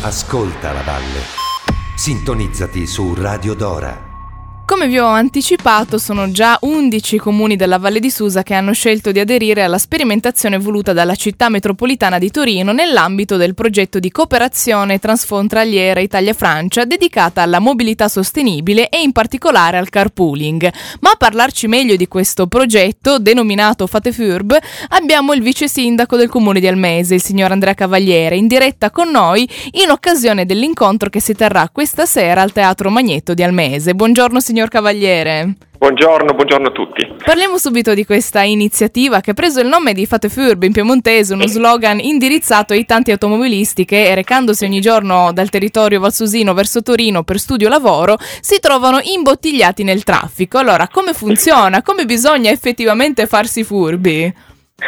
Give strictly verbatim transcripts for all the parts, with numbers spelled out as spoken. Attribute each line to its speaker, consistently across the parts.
Speaker 1: Ascolta la valle. Sintonizzati su Radio Dora.
Speaker 2: Come vi ho anticipato, sono già undici comuni della Valle di Susa che hanno scelto di aderire alla sperimentazione voluta dalla città metropolitana di Torino nell'ambito del progetto di cooperazione transfrontaliera Italia-Francia dedicata alla mobilità sostenibile e in particolare al carpooling. Ma a parlarci meglio di questo progetto, denominato Fate Furb, abbiamo il vice sindaco del comune di Almese, il signor Andrea Cavaliere, in diretta con noi in occasione dell'incontro che si terrà questa sera al Teatro Magnetto di Almese. Buongiorno signor Cavaliere.
Speaker 3: Buongiorno, buongiorno a tutti.
Speaker 2: Parliamo subito di questa iniziativa che ha preso il nome di Fate Furb in piemontese, uno slogan indirizzato ai tanti automobilisti che, recandosi ogni giorno dal territorio valsusino verso Torino per studio o lavoro, si trovano imbottigliati nel traffico. Allora, come funziona? Come bisogna effettivamente farsi furbi?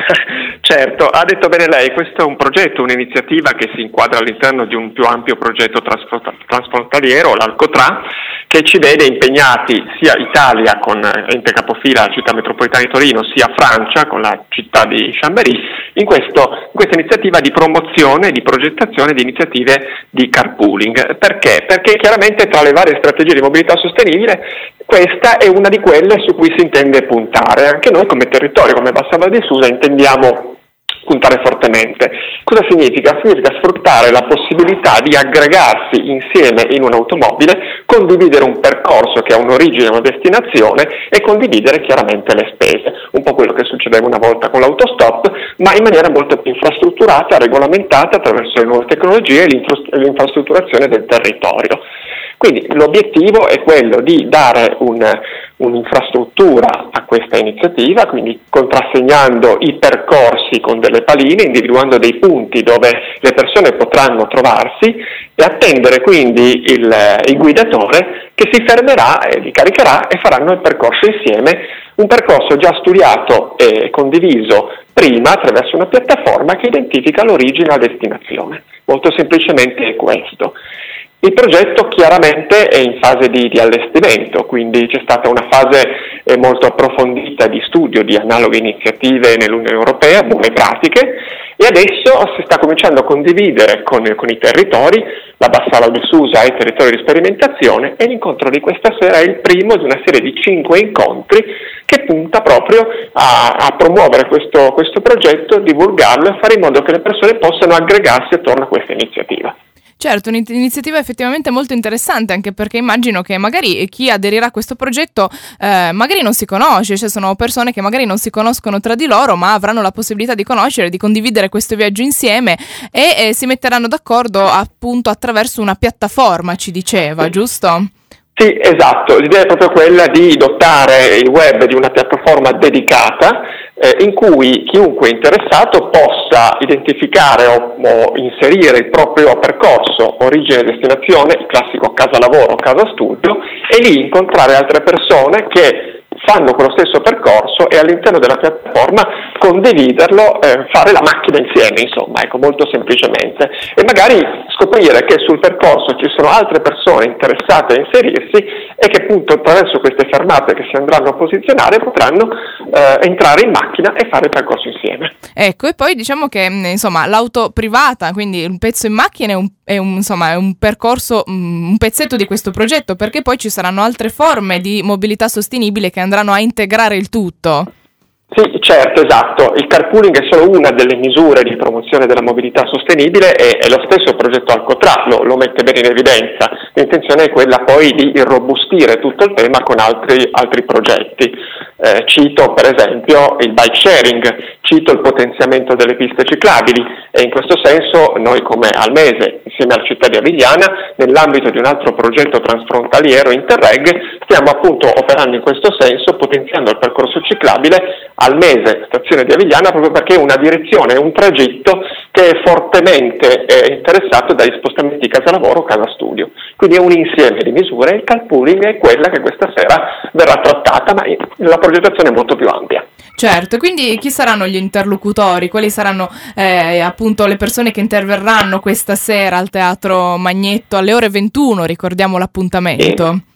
Speaker 3: Certo, ha detto bene lei, questo è un progetto, un'iniziativa che si inquadra all'interno di un più ampio progetto transfrontaliero, l'Alcotra, che ci vede impegnati sia Italia con ente capofila la città metropolitana di Torino, sia Francia con la città di Chambéry, in, questo, in questa iniziativa di promozione, di progettazione di iniziative di carpooling. Perché? Perché chiaramente tra le varie strategie di mobilità sostenibile questa è una di quelle su cui si intende puntare. Anche noi come territorio, come Bassa Valle di Susa, intendiamo puntare fortemente. Cosa significa? Significa sfruttare la possibilità di aggregarsi insieme in un'automobile, condividere un percorso che ha un'origine e una destinazione e condividere chiaramente le spese. Un po' quello che succedeva una volta con l'autostop, ma in maniera molto più infrastrutturata, regolamentata attraverso le nuove tecnologie e l'infrastrutturazione del territorio. Quindi l'obiettivo è quello di dare un, un'infrastruttura a questa iniziativa, quindi contrassegnando i percorsi con delle paline, individuando dei punti dove le persone potranno trovarsi e attendere quindi il, il guidatore che si fermerà e li caricherà e faranno il percorso insieme, un percorso già studiato e condiviso prima attraverso una piattaforma che identifica l'origine e la destinazione. Molto semplicemente è questo. Il progetto chiaramente è in fase di, di allestimento, quindi c'è stata una fase eh, molto approfondita di studio di analoghe iniziative nell'Unione Europea, buone pratiche, e adesso si sta cominciando a condividere con, con i territori. La Bassa Valle di Susa è il territorio di sperimentazione e l'incontro di questa sera è il primo di una serie di cinque incontri che punta proprio a, a promuovere questo, questo progetto, divulgarlo e fare in modo che le persone possano aggregarsi attorno a questa iniziativa.
Speaker 2: Certo, un'iniziativa effettivamente molto interessante, anche perché immagino che magari chi aderirà a questo progetto eh, magari non si conosce, cioè sono persone che magari non si conoscono tra di loro, ma avranno la possibilità di conoscere, di condividere questo viaggio insieme e eh, si metteranno d'accordo appunto attraverso una piattaforma, ci diceva, giusto?
Speaker 3: Sì, esatto, l'idea è proprio quella di dotare il web di una piattaforma dedicata eh, in cui chiunque interessato possa identificare o, o inserire il proprio percorso, origine e destinazione, il classico casa lavoro, casa studio, e lì incontrare altre persone che fanno quello stesso percorso e all'interno della piattaforma condividerlo, eh, fare la macchina insieme, insomma, ecco, molto semplicemente, e magari scoprire che sul percorso ci sono altre persone interessate a inserirsi e che appunto attraverso queste fermate che si andranno a posizionare potranno eh, entrare in macchina e fare il percorso insieme.
Speaker 2: Ecco, e poi diciamo che insomma l'auto privata, quindi un pezzo in macchina è un, è un, insomma, è un percorso, un pezzetto di questo progetto, perché poi ci saranno altre forme di mobilità sostenibile che andranno a integrare il tutto.
Speaker 3: Sì, certo, esatto. Il carpooling è solo una delle misure di promozione della mobilità sostenibile e, e lo stesso progetto Alcotra lo, lo mette bene in evidenza. L'intenzione è quella poi di irrobustire tutto il tema con altri, altri progetti. Eh, cito per esempio il bike sharing, cito il potenziamento delle piste ciclabili e in questo senso noi come Almese, insieme alla città di Avigliana, nell'ambito di un altro progetto transfrontaliero Interreg, stiamo appunto operando in questo senso, potenziando il percorso ciclabile Almese, stazione di Avigliana, proprio perché è una direzione, è un tragitto che è fortemente eh, interessato dagli spostamenti casa-lavoro, casa-studio. Quindi è un insieme di misure e il carpooling è quella che questa sera verrà trattata, ma la progettazione è molto più ampia.
Speaker 2: Certo, quindi chi saranno gli interlocutori? Quali saranno eh, appunto le persone che interverranno questa sera al Teatro Magnetto alle ore ventuno, ricordiamo l'appuntamento?
Speaker 3: Eh.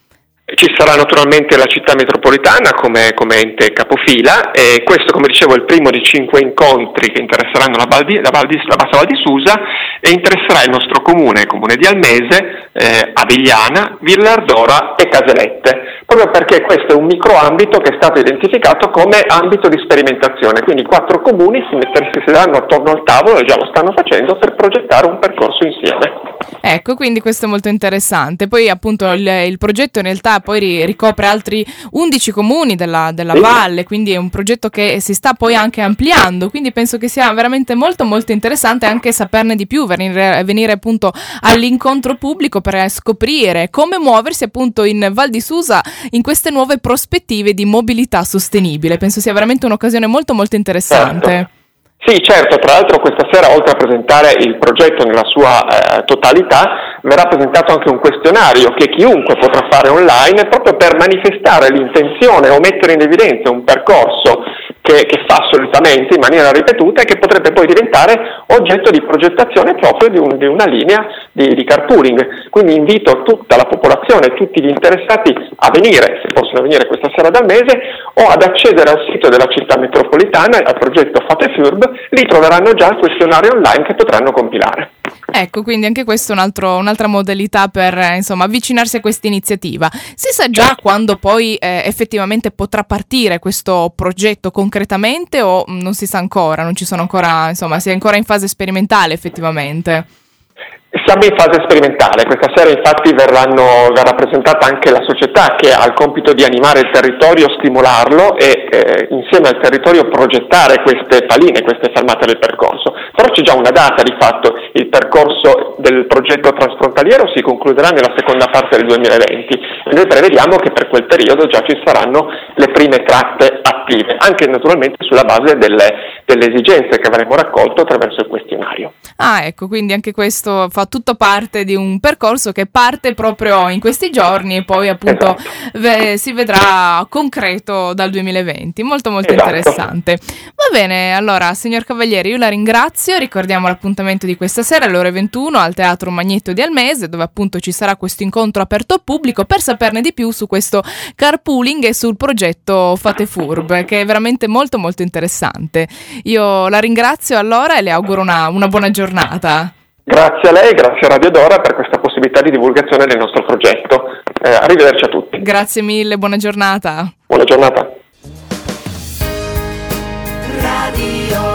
Speaker 3: Ci sarà naturalmente la città metropolitana come, come ente capofila, e questo, come dicevo, è il primo di cinque incontri che interesseranno la, Val di, la, Val di, la Bassa Val di Susa, e interesserà il nostro comune, il comune di Almese, eh, Avigliana, Villardora e Caselette, proprio perché questo è un microambito che è stato identificato come ambito di sperimentazione, quindi quattro comuni si, metter, si sederanno attorno al tavolo, e già lo stanno facendo, per progettare un percorso insieme.
Speaker 2: Ecco, quindi questo è molto interessante. Poi appunto il, il progetto in realtà poi ricopre altri undici comuni della, della sì. valle, quindi è un progetto che si sta poi anche ampliando, quindi penso che sia veramente molto molto interessante anche saperne di più, venire, venire appunto all'incontro pubblico per scoprire come muoversi appunto in Val di Susa in queste nuove prospettive di mobilità sostenibile. Penso sia veramente un'occasione molto molto interessante.
Speaker 3: Certo. Sì, certo, tra l'altro questa sera, oltre a presentare il progetto nella sua eh, totalità, verrà presentato anche un questionario che chiunque potrà fare online, proprio per manifestare l'intenzione o mettere in evidenza un percorso che, che fa solitamente in maniera ripetuta e che potrebbe poi diventare oggetto di progettazione proprio di, un, di una linea di, di carpooling. Quindi invito tutta la popolazione, tutti gli interessati a venire, se possono venire questa sera dal mese, o ad accedere al sito della città metropolitana, al progetto Fate Furb. Lì troveranno già il questionario online che potranno compilare.
Speaker 2: Ecco, quindi anche questo è un altro, un'altra modalità per eh, insomma avvicinarsi a questa iniziativa. Si sa già quando poi eh, effettivamente potrà partire questo progetto concretamente, o non si sa ancora, non ci sono ancora, insomma, si è ancora in fase sperimentale effettivamente?
Speaker 3: Siamo in fase sperimentale, questa sera infatti verranno, verrà presentata anche la società che ha il compito di animare il territorio, stimolarlo e eh, insieme al territorio progettare queste paline, queste fermate del percorso. Però c'è già una data di fatto, il percorso del progetto transfrontaliero si concluderà nella seconda parte del duemilaventi e noi prevediamo che per quel periodo già ci saranno le prime tratte attive, anche naturalmente sulla base delle, delle esigenze che avremo raccolto attraverso il questionario.
Speaker 2: Ah, ecco, quindi anche questo fa tutto parte di un percorso che parte proprio in questi giorni e poi appunto
Speaker 3: esatto.
Speaker 2: ve- si vedrà concreto dal duemilaventi. Molto molto
Speaker 3: esatto.
Speaker 2: interessante. Va bene, allora signor Cavalieri, io la ringrazio, ricordiamo l'appuntamento di questa sera alle ore ventuno al Teatro Magneto di Almese, dove appunto ci sarà questo incontro aperto al pubblico per saperne di più su questo carpooling e sul progetto Fate Furb, che è veramente molto molto interessante. Io la ringrazio allora e le auguro una, una buona giornata.
Speaker 3: Grazie a lei, grazie a Radio Dora per questa possibilità di divulgazione del nostro progetto. Eh, arrivederci a tutti.
Speaker 2: Grazie mille, buona giornata.
Speaker 3: Buona giornata.
Speaker 4: Radio